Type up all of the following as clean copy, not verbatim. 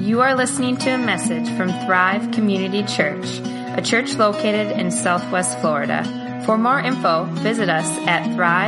You are listening to a message from Thrive Community Church, a church located in Southwest Florida. For more info, visit us at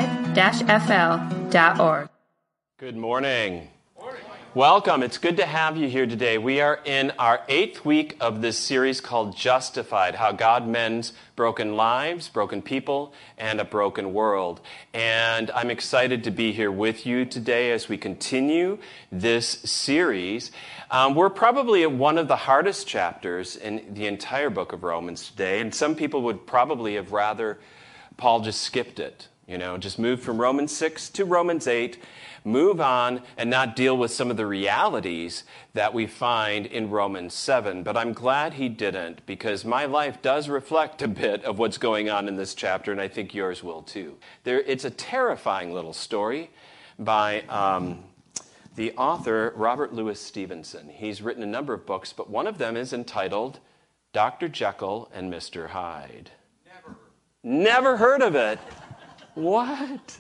thrive-fl.org. Good morning. Welcome. It's good to have you here today. We are in our 8th week of this series called Justified, how God mends broken lives, broken people, and a broken world. And I'm excited to be here with you today as we continue this series. We're probably at one of the hardest chapters in the entire book of Romans today, and some people would probably have rather Paul just skipped it, just moved from Romans 6 to Romans 8, move on and not deal with some of the realities that we find in Romans 7. But I'm glad he didn't, because my life does reflect a bit of what's going on in this chapter, and I think yours will too. It's a terrifying little story by the author, Robert Louis Stevenson. He's written a number of books, but one of them is entitled Dr. Jekyll and Mr. Hyde. Never heard of it. What?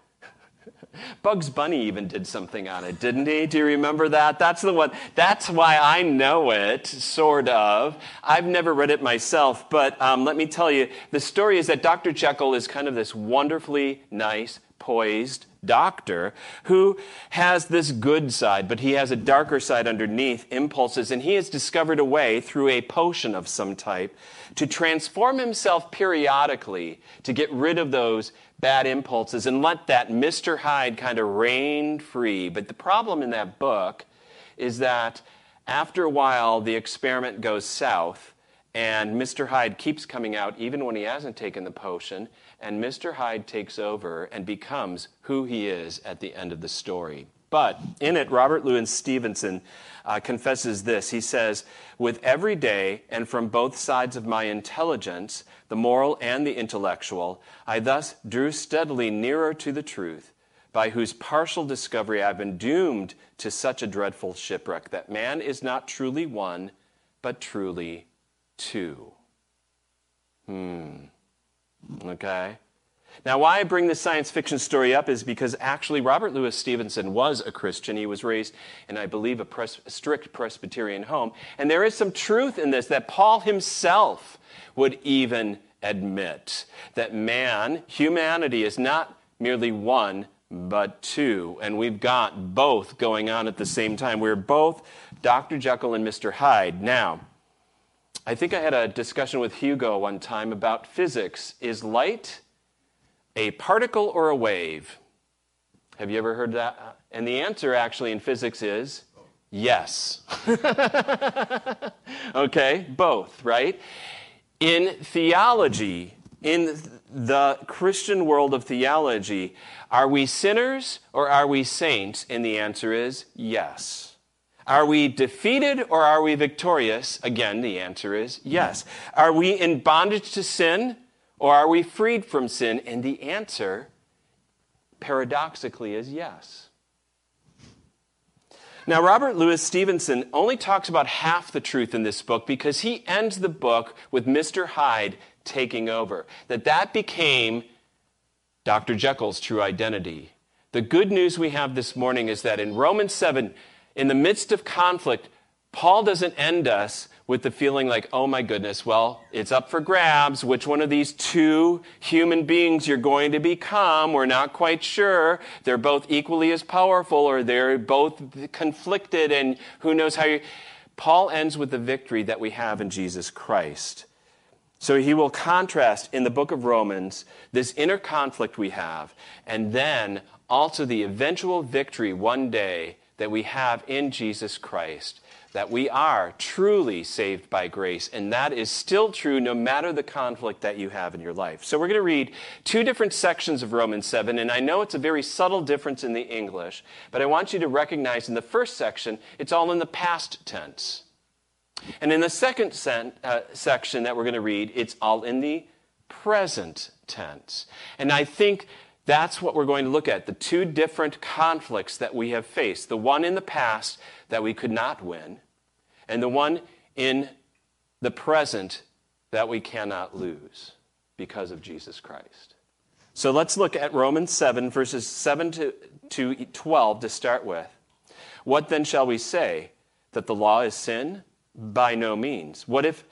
Bugs Bunny even did something on it, didn't he? Do you remember that? That's the one. That's why I know it, sort of. I've never read it myself, but let me tell you, the story is that Dr. Jekyll is kind of this wonderfully nice, poised doctor who has this good side, but he has a darker side underneath, impulses, and he has discovered a way through a potion of some type to transform himself periodically to get rid of those bad impulses and let that Mr. Hyde kind of reign free. But the problem in that book is that after a while, the experiment goes south, and Mr. Hyde keeps coming out even when he hasn't taken the potion, and Mr. Hyde takes over and becomes who he is at the end of the story. But in it, Robert Louis Stevenson confesses this. He says, "With every day, and from both sides of my intelligence, the moral and the intellectual, I thus drew steadily nearer to the truth, by whose partial discovery I've been doomed to such a dreadful shipwreck, that man is not truly one, but truly two." Okay? Now, why I bring this science fiction story up is because actually Robert Louis Stevenson was a Christian. He was raised in, I believe, a strict Presbyterian home. And there is some truth in this that Paul himself would even admit that humanity is not merely one, but two. And we've got both going on at the same time. We're both Dr. Jekyll and Mr. Hyde. Now, I think I had a discussion with Hugo one time about physics. Is light a particle or a wave? Have you ever heard that? And the answer actually in physics is yes. Okay, both, right? In theology, in the Christian world of theology, are we sinners or are we saints? And the answer is yes. Are we defeated or are we victorious? Again, the answer is yes. Are we in bondage to sin or are we freed from sin? And the answer, paradoxically, is yes. Now, Robert Louis Stevenson only talks about half the truth in this book because he ends the book with Mr. Hyde taking over. That became Dr. Jekyll's true identity. The good news we have this morning is that in Romans 7, in the midst of conflict, Paul doesn't end us with the feeling like, oh my goodness, well, it's up for grabs. Which one of these two human beings you're going to become? We're not quite sure. They're both equally as powerful, or they're both conflicted, and who knows how you... Paul ends with the victory that we have in Jesus Christ. So he will contrast in the book of Romans this inner conflict we have, and then also the eventual victory one day that we have in Jesus Christ, that we are truly saved by grace, and that is still true no matter the conflict that you have in your life. So we're going to read two different sections of Romans 7, and I know it's a very subtle difference in the English, but I want you to recognize in the first section, it's all in the past tense. And in the second section that we're going to read, it's all in the present tense. And I think that's what we're going to look at, the two different conflicts that we have faced. The one in the past that we could not win, and the one in the present that we cannot lose because of Jesus Christ. So let's look at Romans 7, verses 7 to 12 to start with. What then shall we say? that the law is sin? By no means.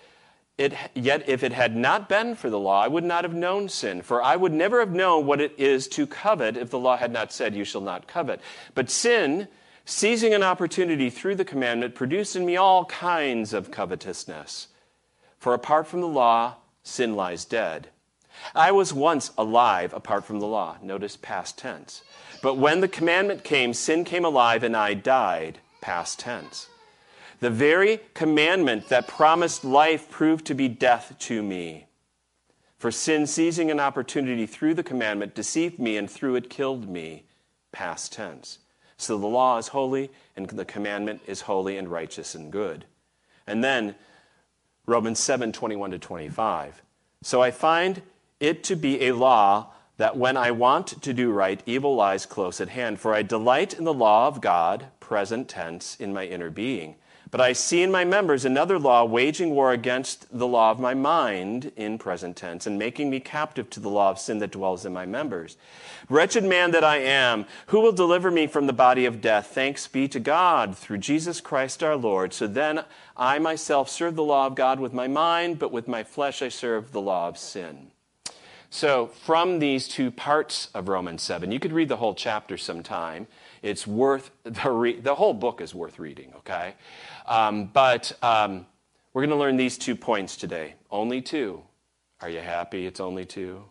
Yet if it had not been for the law, I would not have known sin, for I would never have known what it is to covet if the law had not said, you shall not covet. But sin, seizing an opportunity through the commandment, produced in me all kinds of covetousness. For apart from the law, sin lies dead. I was once alive apart from the law. Notice past tense. But when the commandment came, sin came alive and I died. Past tense. The very commandment that promised life proved to be death to me. For sin, seizing an opportunity through the commandment, deceived me and through it killed me. Past tense. So the law is holy and the commandment is holy and righteous and good. And then Romans 7:21-25. So I find it to be a law that when I want to do right, evil lies close at hand. For I delight in the law of God, present tense, in my inner being. But I see in my members another law waging war against the law of my mind in present tense and making me captive to the law of sin that dwells in my members. Wretched man that I am, who will deliver me from the body of death? Thanks be to God through Jesus Christ our Lord. So then I myself serve the law of God with my mind, but with my flesh I serve the law of sin. So from these two parts of Romans 7, you could read the whole chapter sometime. It's worth, the whole book is worth reading, okay? But we're going to learn these 2 points today. Only 2. Are you happy it's only 2?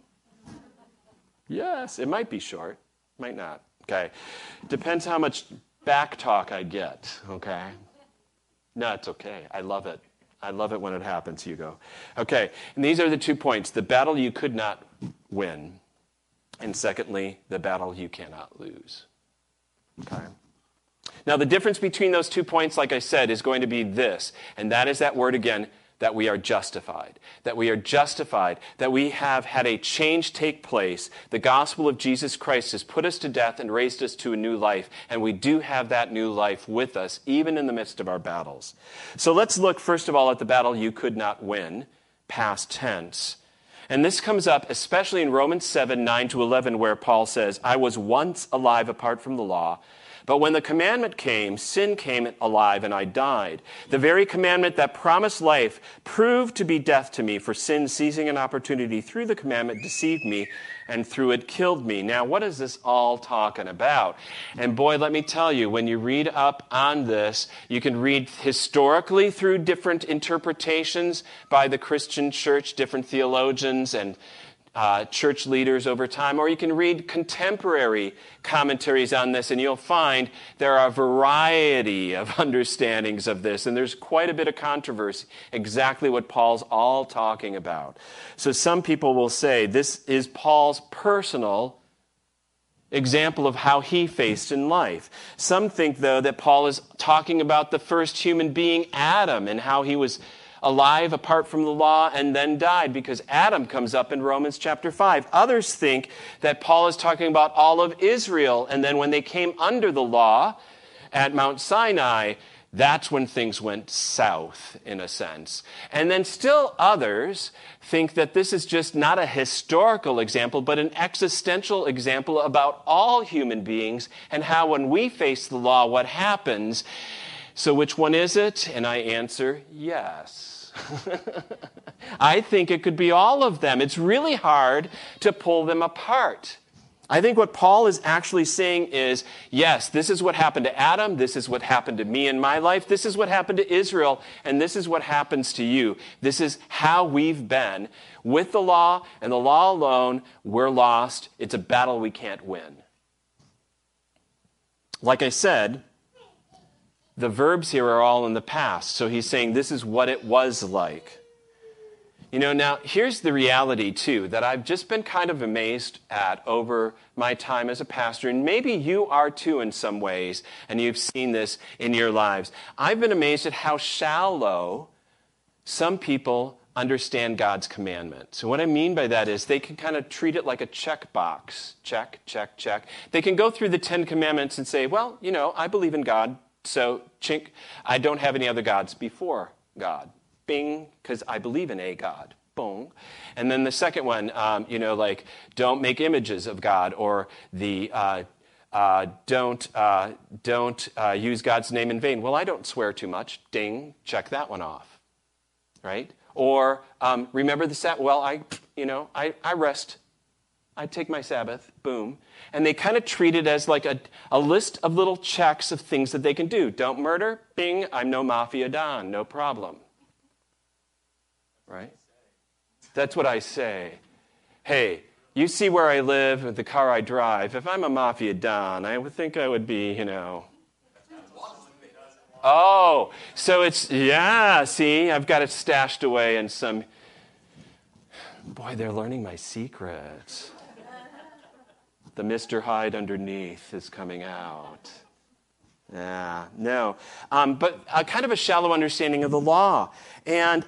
Yes, it might be short. Might not, okay? Depends how much back talk I get, okay? No, it's okay. I love it. I love it when it happens, Hugo. Okay, and these are the 2 points. The battle you could not win. And secondly, the battle you cannot lose. Okay. Now, the difference between those 2 points, like I said, is going to be this. And that is that word again, that we are justified. That we are justified. That we have had a change take place. The gospel of Jesus Christ has put us to death and raised us to a new life. And we do have that new life with us, even in the midst of our battles. So let's look, first of all, at the battle you could not win, past tense. And this comes up especially in Romans 7:9-11, where Paul says, I was once alive apart from the law, but when the commandment came, sin came alive and I died. The very commandment that promised life proved to be death to me, for sin, seizing an opportunity through the commandment, deceived me and through it killed me. Now, what is this all talking about? And boy, let me tell you, when you read up on this, you can read historically through different interpretations by the Christian church, different theologians and church leaders over time, or you can read contemporary commentaries on this, and you'll find there are a variety of understandings of this, and there's quite a bit of controversy, exactly what Paul's all talking about. So some people will say this is Paul's personal example of how he faced in life. Some think, though, that Paul is talking about the first human being, Adam, and how he was alive apart from the law and then died, because Adam comes up in Romans chapter 5. Others think that Paul is talking about all of Israel, and then when they came under the law at Mount Sinai, that's when things went south, in a sense. And then still others think that this is just not a historical example, but an existential example about all human beings and how when we face the law, what happens. So which one is it? And I answer, yes. I think it could be all of them. It's really hard to pull them apart. I think what Paul is actually saying is, yes, this is what happened to Adam, this is what happened to me in my life, this is what happened to Israel, and this is what happens to you. This is how we've been. With the law and the law alone, we're lost. It's a battle we can't win. Like I said, the verbs here are all in the past. So he's saying this is what it was like. You know, now here's the reality too, that I've just been kind of amazed at over my time as a pastor, and maybe you are too in some ways, and you've seen this in your lives. I've been amazed at how shallow some people understand God's commandment. So what I mean by that is they can kind of treat it like a checkbox. Check, check, check. They can go through the 10 Commandments and say, well, you know, I believe in God, so chink, I don't have any other gods before God. Bing, because I believe in a God. Boom. And then the second one, like don't make images of God, or the don't use God's name in vain. Well, I don't swear too much. Ding, check that one off, right? Or remember the Sabbath. Well, I rest. I take my Sabbath. Boom. And they kind of treat it as like a list of little checks of things that they can do. Don't murder. Bing, I'm no Mafia Don. No problem. Right? That's what I say. Hey, you see where I live and the car I drive. If I'm a Mafia Don, I would think I would be, Oh, so it's, see, I've got it stashed away in some... Boy, they're learning my secrets. The Mr. Hyde underneath is coming out. Yeah, no. But kind of a shallow understanding of the law. And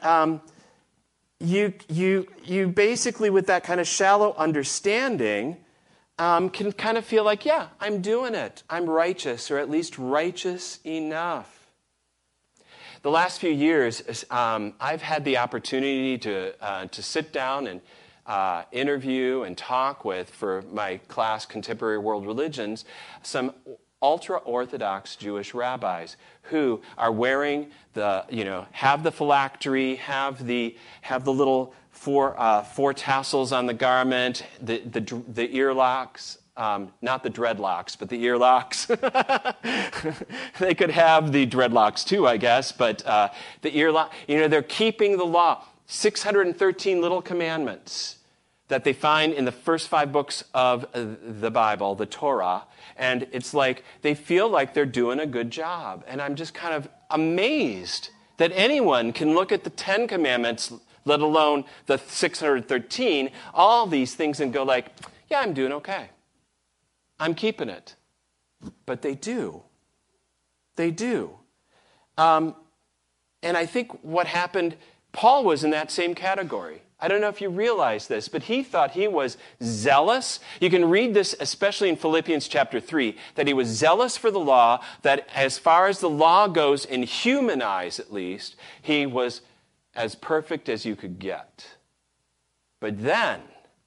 you basically, with that kind of shallow understanding, can kind of feel like, yeah, I'm doing it. I'm righteous, or at least righteous enough. The last few years, I've had the opportunity to sit down and interview and talk with, for my class, Contemporary World Religions, some ultra-Orthodox Jewish rabbis who are wearing have the phylactery, have the little four tassels on the garment, the earlocks. Not the dreadlocks, but the earlocks. They could have the dreadlocks too, I guess, but the earlock, they're keeping the law. 613 little commandments that they find in the first 5 books of the Bible, the Torah, and it's like they feel like they're doing a good job. And I'm just kind of amazed that anyone can look at the 10 commandments, let alone the 613, all these things, and go like, yeah, I'm doing okay. I'm keeping it. But they do. They do. And I think what happened, Paul was in that same category. I don't know if you realize this, but he thought he was zealous. You can read this, especially in Philippians chapter 3, that he was zealous for the law, that as far as the law goes, in human eyes at least, he was as perfect as you could get. But then,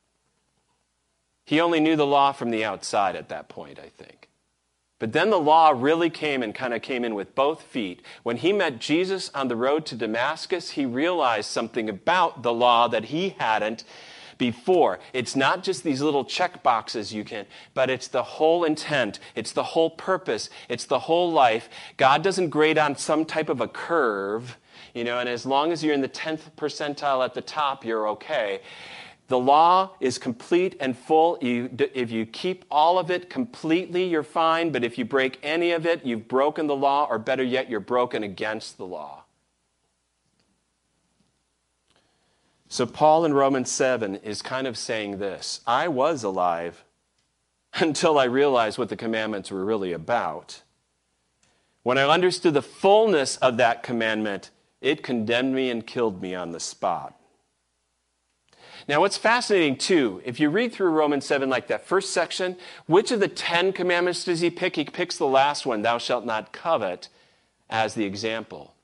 he only knew the law from the outside at that point, I think. But then the law really came in with both feet. When he met Jesus on the road to Damascus, he realized something about the law that he hadn't before. It's not just these little check boxes but it's the whole intent. It's the whole purpose. It's the whole life. God doesn't grade on some type of a curve, and as long as you're in the 10th percentile at the top, you're okay. The law is complete and full. If you keep all of it completely, you're fine. But if you break any of it, you've broken the law, or better yet, you're broken against the law. So Paul in Romans 7 is kind of saying this: I was alive until I realized what the commandments were really about. When I understood the fullness of that commandment, it condemned me and killed me on the spot. Now, what's fascinating, too, if you read through Romans 7, like that first section, which of the 10 commandments does he pick? He picks the last one, thou shalt not covet, as the example.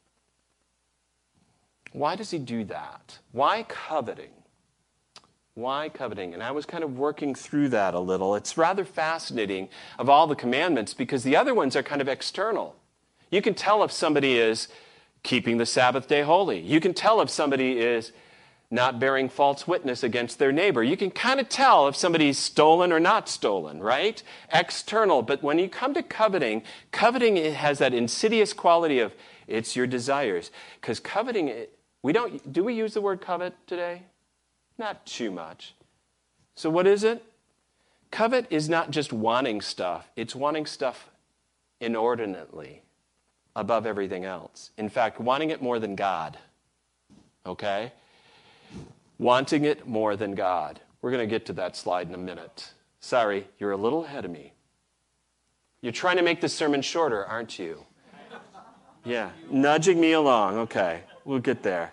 Why does he do that? Why coveting? Why coveting? And I was kind of working through that a little. It's rather fascinating of all the commandments, because the other ones are kind of external. You can tell if somebody is keeping the Sabbath day holy. You can tell if somebody is not bearing false witness against their neighbor. You can kind of tell if somebody's stolen or not stolen, right? External. But when you come to coveting, it has that insidious quality of it's your desires. Because coveting, do we use the word covet today? Not too much. So what is it? Covet is not just wanting stuff. It's wanting stuff inordinately above everything else. In fact, wanting it more than God. Okay? Wanting it more than God. We're going to get to that slide in a minute. Sorry, you're a little ahead of me. You're trying to make this sermon shorter, aren't you? Yeah, nudging me along. Okay, we'll get there.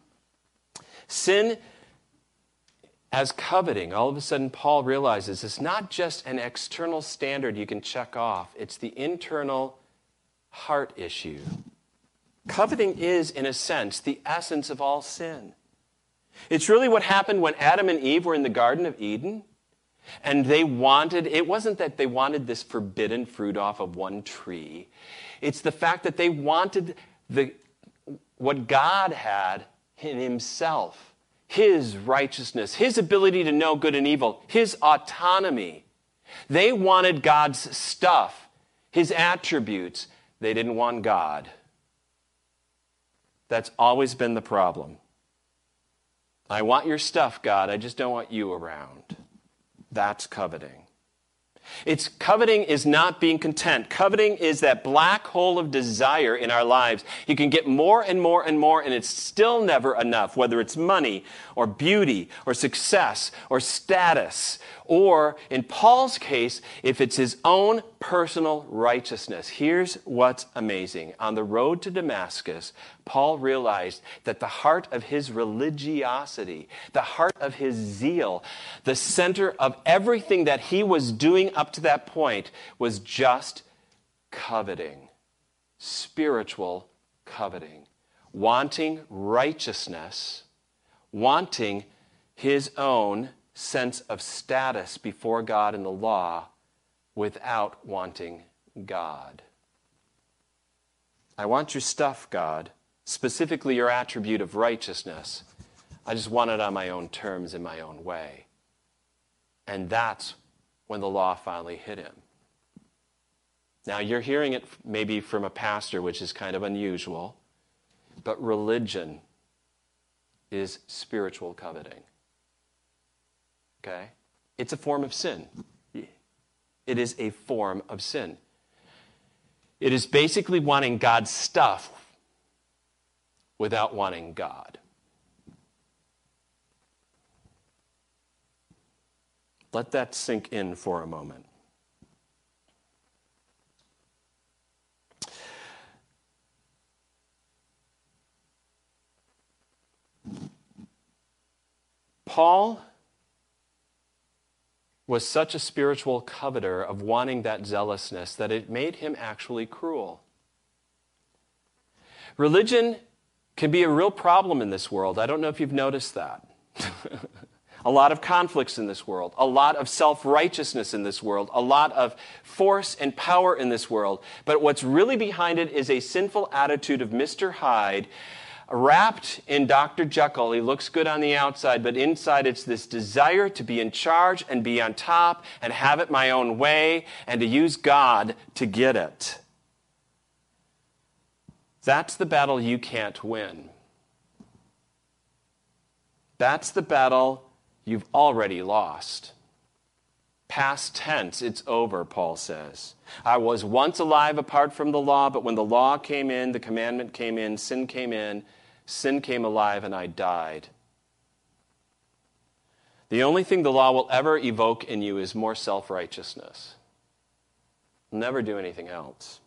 Sin as coveting, all of a sudden Paul realizes it's not just an external standard you can check off. It's the internal heart issue. Coveting is, in a sense, the essence of all sin. It's really what happened when Adam and Eve were in the Garden of Eden. And it wasn't that they wanted this forbidden fruit off of one tree. It's the fact that they wanted what God had in himself, his righteousness, his ability to know good and evil, his autonomy. They wanted God's stuff, his attributes. They didn't want God. That's always been the problem. I want your stuff, God. I just don't want you around. That's coveting. Coveting is not being content. Coveting is that black hole of desire in our lives. You can get more and more and more, and it's still never enough, whether it's money or beauty or success or status, or in Paul's case, if it's his own personal righteousness. Here's what's amazing. On the road to Damascus, Paul realized that the heart of his religiosity, the heart of his zeal, the center of everything that he was doing up to that point was just coveting, spiritual coveting, wanting righteousness, wanting his own sense of status before God and the law without wanting God. I want your stuff, God, specifically your attribute of righteousness. I just want it on my own terms in my own way. And that's when the law finally hit him. Now, you're hearing it maybe from a pastor, which is kind of unusual, but religion is spiritual coveting. Okay? It's a form of sin. It is a form of sin. It is basically wanting God's stuff without wanting God. Let that sink in for a moment. Paul was such a spiritual coveter of wanting that zealousness that it made him actually cruel. Religion can be a real problem in this world. I don't know if you've noticed that. A lot of conflicts in this world, a lot of self-righteousness in this world, a lot of force and power in this world. But what's really behind it is a sinful attitude of Mr. Hyde, wrapped in Dr. Jekyll. He looks good on the outside, but inside it's this desire to be in charge and be on top and have it my own way and to use God to get it. That's the battle you can't win. That's the battle you've already lost. Past tense, it's over, Paul says. I was once alive apart from the law, but when the law came in, the commandment came in, sin came alive, and I died. The only thing the law will ever evoke in you is more self-righteousness. It'll never do anything else.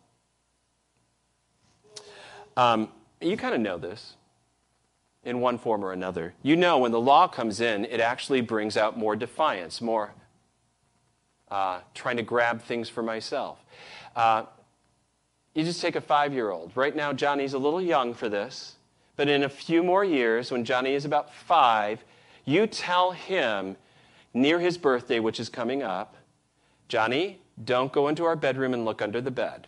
You kind of know this in one form or another. You know when the law comes in, it actually brings out more defiance, more trying to grab things for myself. You just take a 5-year-old. Right now, Johnny's a little young for this, but in a few more years, when Johnny is about 5, you tell him near his birthday, which is coming up, Johnny, don't go into our bedroom and look under the bed.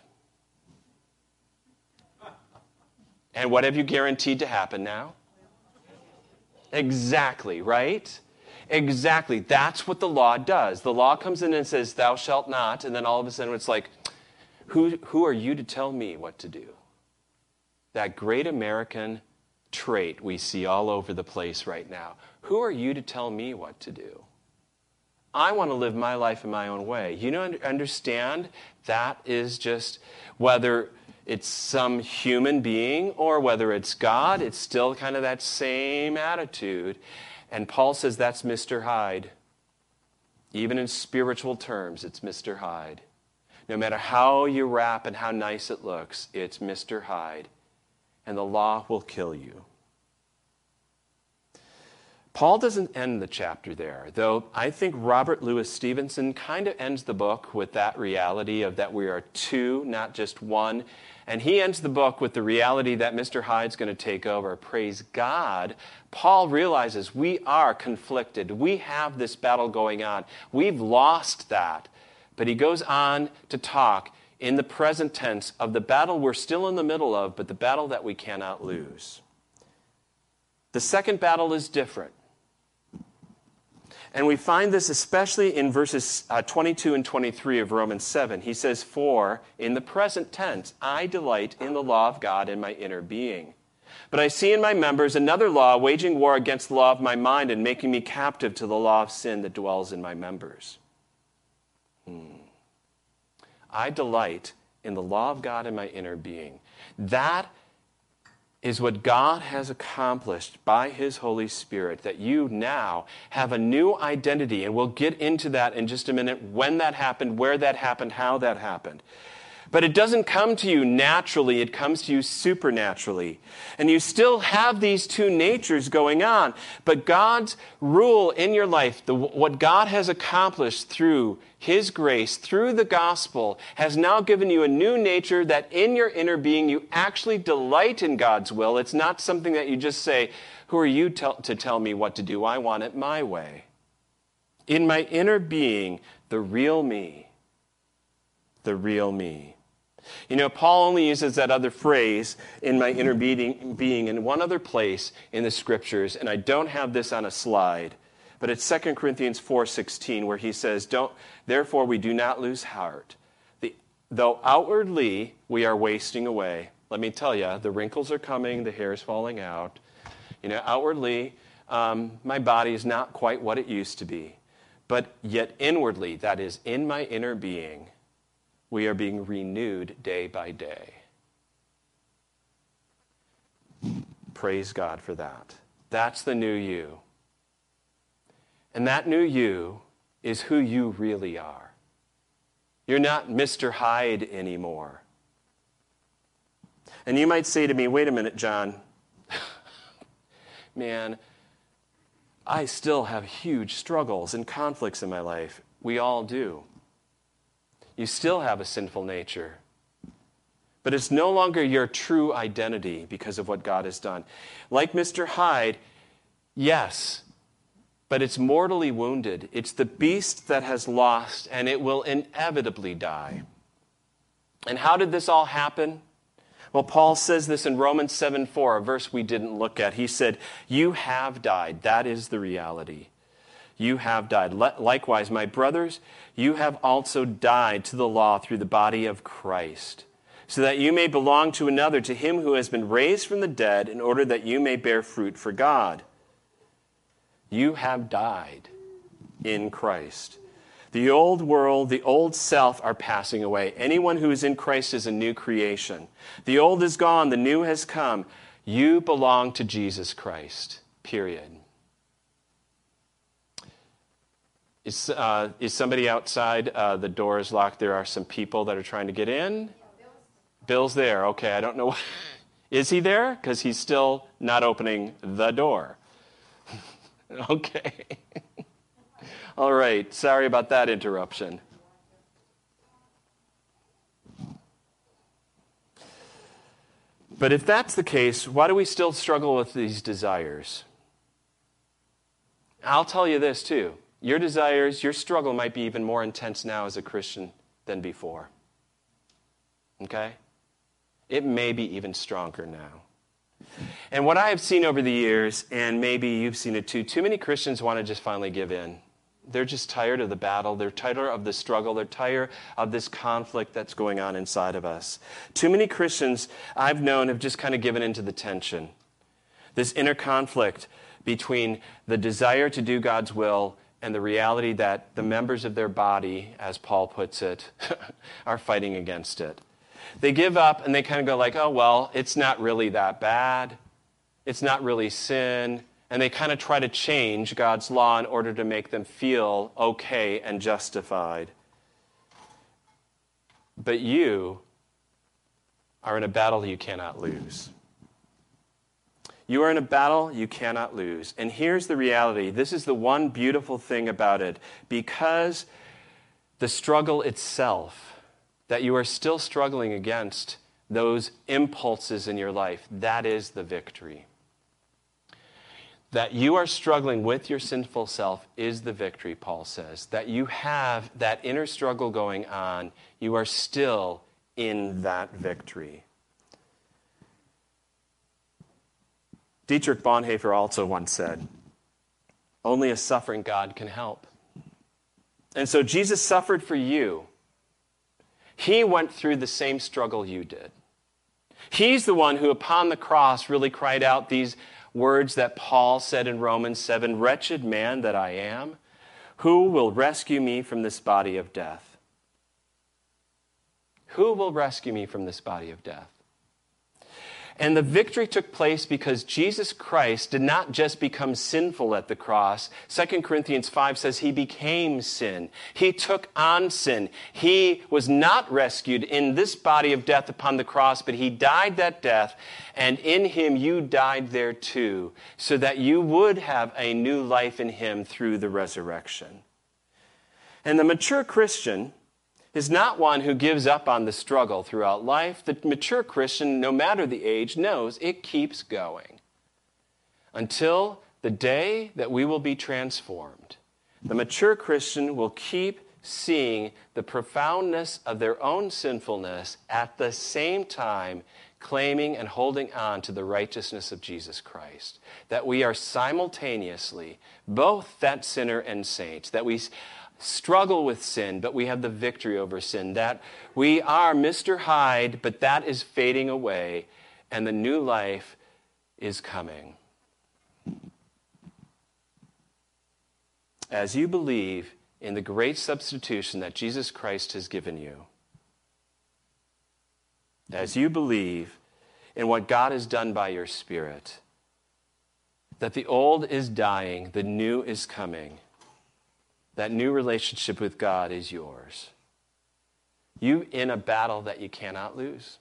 And what have you guaranteed to happen now? Exactly, right? Exactly. That's what the law does. The law comes in and says, thou shalt not, and then all of a sudden it's like, who are you to tell me what to do? That great American trait we see all over the place right now. Who are you to tell me what to do? I want to live my life in my own way. You don't understand? That is just, whether it's some human being or whether it's God, it's still kind of that same attitude. And Paul says that's Mr. Hyde. Even in spiritual terms, it's Mr. Hyde. No matter how you wrap and how nice it looks, it's Mr. Hyde. And the law will kill you. Paul doesn't end the chapter there, though I think Robert Louis Stevenson kind of ends the book with that reality of that we are two, not just one. And he ends the book with the reality that Mr. Hyde's going to take over. Praise God. Paul realizes we are conflicted. We have this battle going on. We've lost that. But he goes on to talk in the present tense of the battle we're still in the middle of, but the battle that we cannot lose. The second battle is different. And we find this especially in verses 22 and 23 of Romans 7. He says, "For, in the present tense, I delight in the law of God in my inner being. But I see in my members another law, waging war against the law of my mind and making me captive to the law of sin that dwells in my members." I delight in the law of God in my inner being. That is what God has accomplished by his Holy Spirit, that you now have a new identity. And we'll get into that in just a minute, when that happened, where that happened, how that happened. But it doesn't come to you naturally, it comes to you supernaturally. And you still have these two natures going on. But God's rule in your life, what God has accomplished through his grace, through the gospel, has now given you a new nature that in your inner being you actually delight in God's will. It's not something that you just say, "Who are you to tell me what to do? I want it my way." In my inner being, the real me. The real me. You know, Paul only uses that other phrase, "in my inner being," in one other place in the Scriptures, and I don't have this on a slide, but it's 2 Corinthians 4:16, where he says, "Therefore we do not lose heart. Though outwardly we are wasting away." Let me tell you, the wrinkles are coming, the hair is falling out. You know, outwardly, my body is not quite what it used to be. But yet inwardly, that is, in my inner being, we are being renewed day by day. Praise God for that. That's the new you. And that new you is who you really are. You're not Mr. Hyde anymore. And you might say to me, "Wait a minute, John. Man, I still have huge struggles and conflicts in my life." We all do. You still have a sinful nature. But it's no longer your true identity because of what God has done. Like Mr. Hyde, yes, but it's mortally wounded. It's the beast that has lost, and it will inevitably die. And how did this all happen? Well, Paul says this in Romans 7:4, a verse we didn't look at. He said, "You have died." That is the reality. You have died. Likewise, my brothers, you have also died to the law through the body of Christ, so that you may belong to another, to him who has been raised from the dead, in order that you may bear fruit for God. You have died in Christ. The old world, the old self are passing away. Anyone who is in Christ is a new creation. The old is gone, the new has come. You belong to Jesus Christ, period. Is somebody outside? The door is locked. There are some people that are trying to get in. Bill's there. Okay, I don't know. Is he there? Because he's still not opening the door. Okay. All right. Sorry about that interruption. But if that's the case, why do we still struggle with these desires? I'll tell you this too. Your desires, your struggle might be even more intense now as a Christian than before. Okay? It may be even stronger now. And what I have seen over the years, and maybe you've seen it too many Christians want to just finally give in. They're just tired of the battle. They're tired of the struggle. They're tired of this conflict that's going on inside of us. Too many Christians I've known have just kind of given into the tension. This inner conflict between the desire to do God's will and the reality that the members of their body, as Paul puts it, are fighting against it. They give up and they kind of go like, "Oh, well, it's not really that bad. It's not really sin." And they kind of try to change God's law in order to make them feel okay and justified. But you are in a battle you cannot lose. You are in a battle you cannot lose. And here's the reality. This is the one beautiful thing about it. Because the struggle itself, that you are still struggling against those impulses in your life, that is the victory. That you are struggling with your sinful self is the victory, Paul says. That you have that inner struggle going on, you are still in that victory. Dietrich Bonhoeffer also once said, only a suffering God can help. And so Jesus suffered for you. He went through the same struggle you did. He's the one who upon the cross really cried out these words that Paul said in Romans 7, wretched man that I am, who will rescue me from this body of death? Who will rescue me from this body of death? And the victory took place because Jesus Christ did not just become sinful at the cross. 2 Corinthians 5 says he became sin. He took on sin. He was not rescued in this body of death upon the cross, but he died that death, and in him you died there too, so that you would have a new life in him through the resurrection. And the mature Christian is not one who gives up on the struggle throughout life. The mature Christian, no matter the age, knows it keeps going until the day that we will be transformed. The mature Christian will keep seeing the profoundness of their own sinfulness at the same time claiming and holding on to the righteousness of Jesus Christ. That we are simultaneously both that sinner and saint, that we struggle with sin, but we have the victory over sin. That we are Mr. Hyde, but that is fading away, and the new life is coming. As you believe in the great substitution that Jesus Christ has given you, as you believe in what God has done by your Spirit, that the old is dying, the new is coming, that new relationship with God is yours. You in a battle that you cannot lose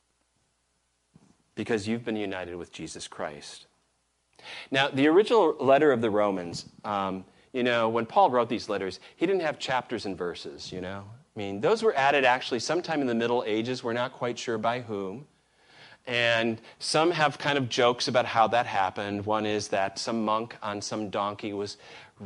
because you've been united with Jesus Christ. Now, the original letter of the Romans, when Paul wrote these letters, he didn't have chapters and verses, I mean, those were added actually sometime in the Middle Ages. We're not quite sure by whom. And some have kind of jokes about how that happened. One is that some monk on some donkey was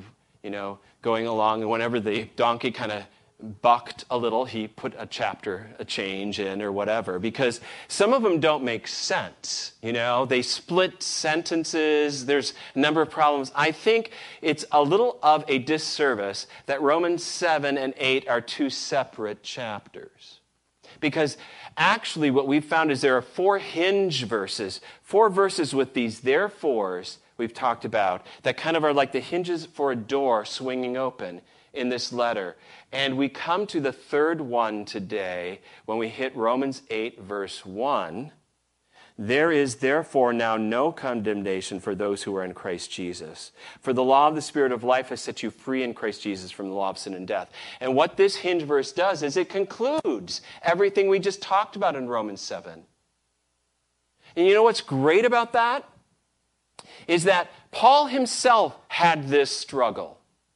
going along, and whenever the donkey kind of bucked a little, he put a change in or whatever, because some of them don't make sense. They split sentences. There's a number of problems. I think it's a little of a disservice that Romans 7 and 8 are two separate chapters. Because actually what we've found is there are 4 hinge verses, 4 verses with these therefores we've talked about, that kind of are like the hinges for a door swinging open in this letter. And we come to the third one today when we hit Romans 8, verse 1. There is therefore now no condemnation for those who are in Christ Jesus. For the law of the Spirit of life has set you free in Christ Jesus from the law of sin and death. And what this hinge verse does is it concludes everything we just talked about in Romans 7. And you know what's great about that? Is that Paul himself had this struggle.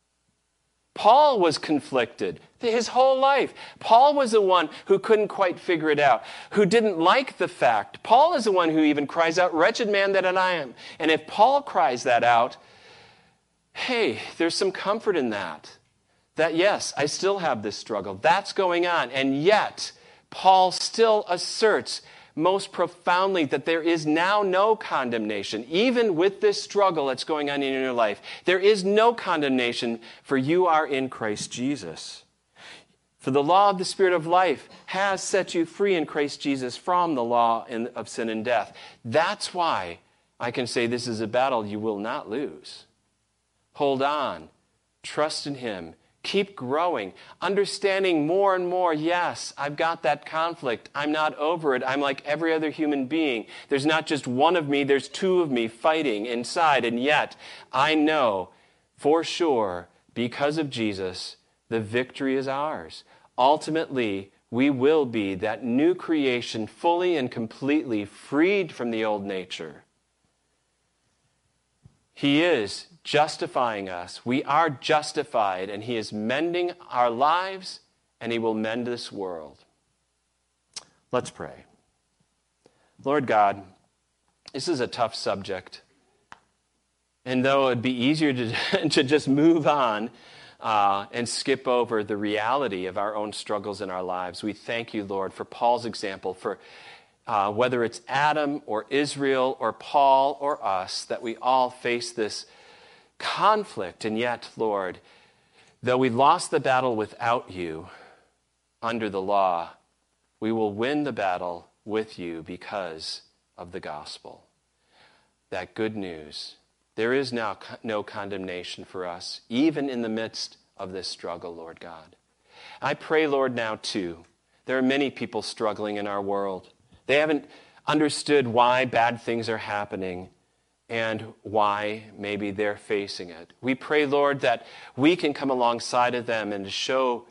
Paul was conflicted his whole life. Paul was the one who couldn't quite figure it out, who didn't like the fact. Paul is the one who even cries out, wretched man that I am. And if Paul cries that out, hey, there's some comfort in that. That yes, I still have this struggle. That's going on. And yet, Paul still asserts most profoundly that there is now no condemnation. Even with this struggle that's going on in your life, there is no condemnation, for you are in Christ Jesus. For the law of the Spirit of life has set you free in Christ Jesus from the law of sin and death. That's why I can say this is a battle you will not lose. Hold on. Trust in Him. Keep growing, understanding more and more, yes, I've got that conflict. I'm not over it. I'm like every other human being. There's not just one of me, there's 2 of me fighting inside. And yet, I know for sure, because of Jesus, the victory is ours. Ultimately, we will be that new creation, fully and completely freed from the old nature. He is justifying us. We are justified, and he is mending our lives, and he will mend this world. Let's pray. Lord God, this is a tough subject. And though it'd be easier to just move on and skip over the reality of our own struggles in our lives, we thank you, Lord, for Paul's example, for whether it's Adam or Israel or Paul or us, that we all face this conflict. And yet, Lord, though we lost the battle without you under the law, we will win the battle with you because of the gospel. That good news. There is now no condemnation for us, even in the midst of this struggle, Lord God. I pray, Lord, now too, there are many people struggling in our world. They haven't understood why bad things are happening and why maybe they're facing it. We pray, Lord, that we can come alongside of them and show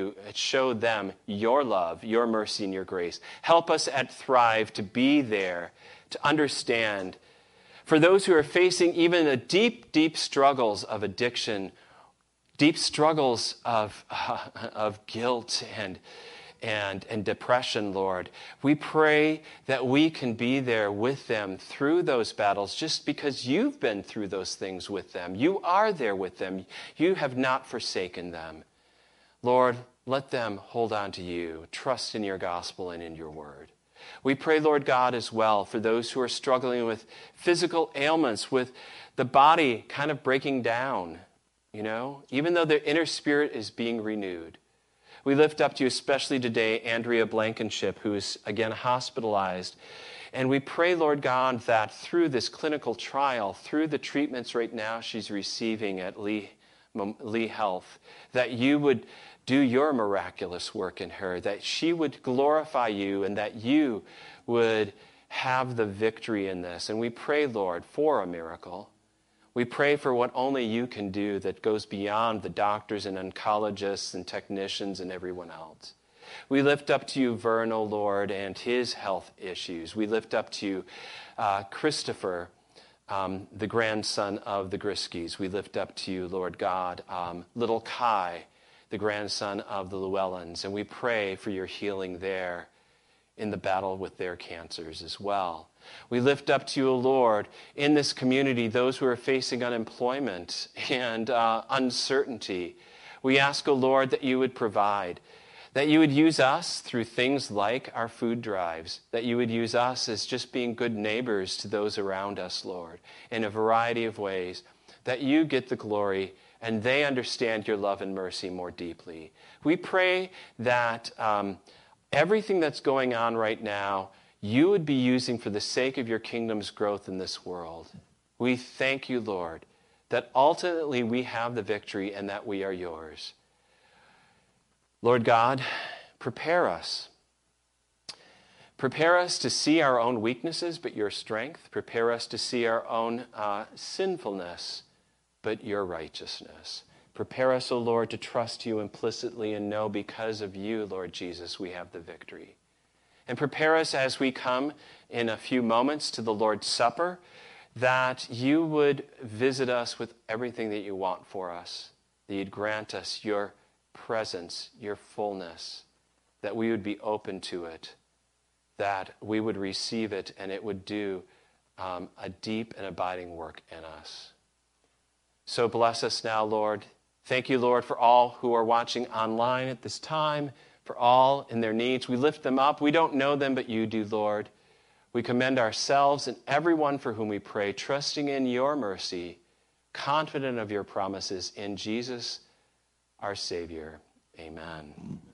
them your love, your mercy, and your grace. Help us at Thrive to be there, to understand. For those who are facing even the deep, deep struggles of addiction, deep struggles of guilt and depression, Lord, we pray that we can be there with them through those battles just because you've been through those things with them. You are there with them. You have not forsaken them. Lord, let them hold on to you, trust in your gospel and in your word. We pray, Lord God, as well for those who are struggling with physical ailments, with the body kind of breaking down, even though their inner spirit is being renewed. We lift up to you especially today Andrea Blankenship, who is again hospitalized. And we pray, Lord God, that through this clinical trial, through the treatments right now she's receiving at Lee Health, that you would do your miraculous work in her, that she would glorify you and that you would have the victory in this. And we pray, Lord, for a miracle. We pray for what only you can do that goes beyond the doctors and oncologists and technicians and everyone else. We lift up to you Vern, O Lord, and his health issues. We lift up to you Christopher, the grandson of the Griskies. We lift up to you, Lord God, little Kai, the grandson of the Llewellyns. And we pray for your healing there in the battle with their cancers as well. We lift up to you, Lord, in this community, those who are facing unemployment and uncertainty. We ask, O Lord, that you would provide, that you would use us through things like our food drives, that you would use us as just being good neighbors to those around us, Lord, in a variety of ways, that you get the glory and they understand your love and mercy more deeply. We pray that everything that's going on right now, you would be using for the sake of your kingdom's growth in this world. We thank you, Lord, that ultimately we have the victory and that we are yours. Lord God, prepare us. Prepare us to see our own weaknesses, but your strength. Prepare us to see our own sinfulness, but your righteousness. Prepare us, O Lord, to trust you implicitly and know because of you, Lord Jesus, we have the victory. And prepare us as we come in a few moments to the Lord's Supper, that you would visit us with everything that you want for us, that you'd grant us your presence, your fullness, that we would be open to it, that we would receive it, and it would do a deep and abiding work in us. So bless us now, Lord. Thank you, Lord, for all who are watching online at this time, for all in their needs. We lift them up. We don't know them, but you do, Lord. We commend ourselves and everyone for whom we pray, trusting in your mercy, confident of your promises in Jesus, our Savior. Amen.